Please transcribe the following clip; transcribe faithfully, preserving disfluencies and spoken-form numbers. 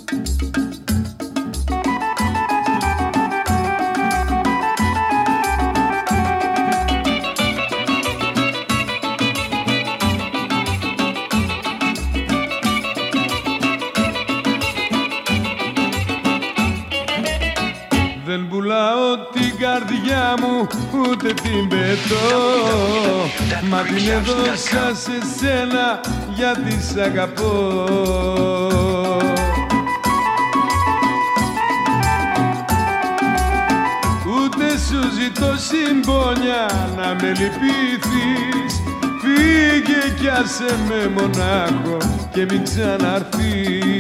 Δεν πουλάω την καρδιά μου, ούτε την πετώ, μα την έδωσα σε σένα γιατί σ' αγαπώ. Ούτε σου ζητώ συμπόνια να με λυπήθεις, φύγε κι άσε με μονάχο και μην ξαναρθείς.